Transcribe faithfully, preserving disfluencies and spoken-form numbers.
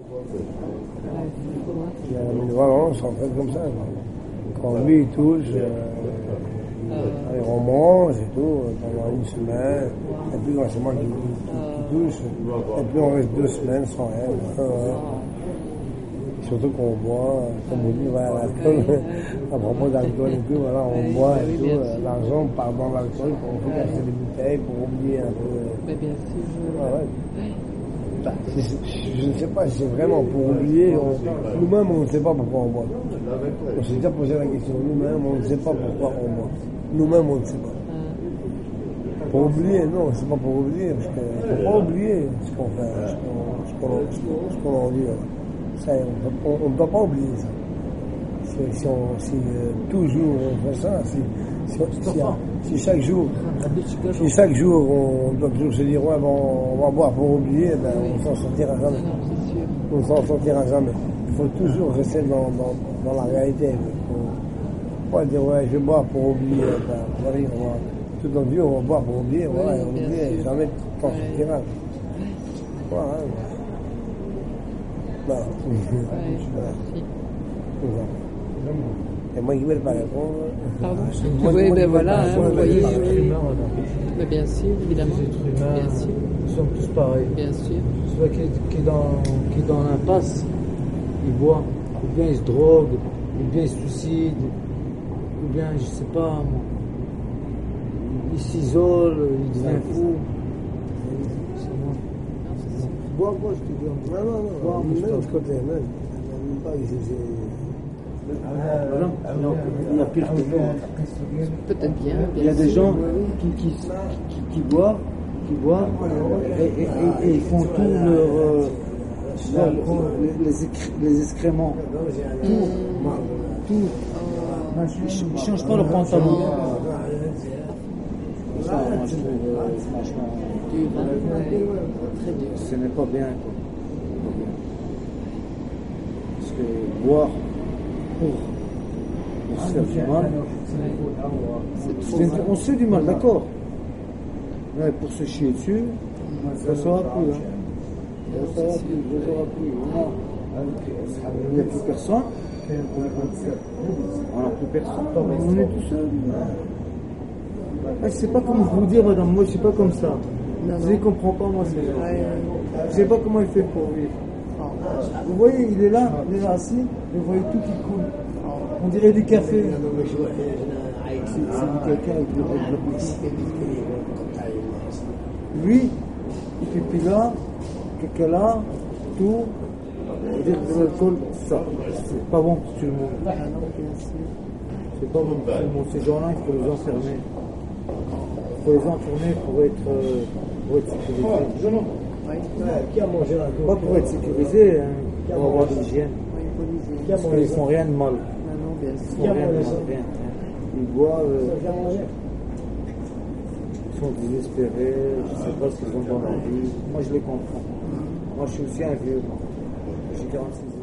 Mais voilà, on s'en fait comme ça. Quand lui il touche, euh, euh, on mange et tout, pendant une semaine, et puis c'est moi qui, qui, qui touche, et puis on reste deux semaines sans rien. Euh, surtout qu'on boit, comme on dit, voilà, l'alcool, à propos d'alcool et tout, voilà, on boit et tout, euh, l'argent part dans l'alcool pour faire acheter des bouteilles, pour oublier un peu. Mais bien sûr. Ah ouais. Bah, je ne sais pas si c'est vraiment pour oublier, on, nous-mêmes on ne sait pas pourquoi on boit. On s'est déjà posé la question, nous-mêmes on ne sait pas pourquoi on boit. Nous-mêmes on ne sait pas. Pour oublier, non, c'est pas pour oublier, parce qu'il ne faut pas oublier ce qu'on fait, ce qu'on, ce qu'on, ce qu'on, ce qu'on dit. Ça, on ne doit pas oublier ça. Si, si, on, si euh, toujours on fait ça, si, si, si, si chaque jour, si chaque jour on doit toujours se dire ouais, bon, on va boire pour oublier, ben, on s'en sortira jamais. On s'en sortira jamais. Il faut toujours rester dans, dans, dans la réalité. Il faut pas dire ouais, je bois pour oublier. Ben, on va dire, on va, tout notre vie, on va boire pour oublier, voilà, et on oublie, jamais tu t'en sortiras. Voilà. Voilà. Et moi, il veut pas répondre. Pardon. Oui, ben voilà, hein, vous voyez. Oui. Mais bien sûr, évidemment. Les êtres humains, bien sûr. Ils sont tous pareils. Bien sûr. Celui qui, qui est dans, qui est dans l'impasse, il boit, ou bien il se drogue, ou bien il se suicide, ou bien, je sais pas, il s'isole, il devient fou. C'est moi. Bois, bois, je te dis. Non, non, non. Bois, Même moi, de ce côté, même. Même pas ici, c'est... Voilà. Il y a pire que nous. Peut-être bien. Il y a des gens qui, qui, qui, qui boivent, qui boivent et, et, et, et ils font tout leur, euh, leur les, excr- les excréments, tout, tout. Ils ne changent pas leur pantalon. Ça, moi, je trouve euh, franchement, ce n'est pas bien, quoi. Parce que boire pour, pour se faire du mal, c'est, on se fait du mal, d'accord, mais pour se chier dessus, ça ne sera plus, hein. ça ne sera plus, ça ne sera plus. Non. Il n'y a plus personne, on n'a plus personne, on est tout seul. Je ne sais pas comment vous dire, madame, moi je ne suis pas comme ça. Je ne comprends pas, moi, ces gens. Je ne sais pas comment il fait pour vivre. Vous voyez, il est là, il est là assis, vous voyez tout qui coule. On dirait du café. C'est, c'est du caca avec de la bouche. Lui, il fait pipi là, caca là, tout. On dirait que l'alcool, ça, c'est pas bon pour tout le monde. C'est pas bon pour tout le monde. Ces gens-là, il faut les enfermer. Il faut les enfermer pour être, euh, pour être sécurisés. Qui a mangé la Pas pour être sécurisés, hein, pour avoir de l'hygiène. Parce qu'ils ne font rien de mal. Ils font rien de mal, rien. Ils boivent, euh, ils sont désespérés, je ne sais pas ce qu'ils ont dans la vie. Moi je les comprends. Moi je suis aussi un vieux. J'ai quarante-six ans.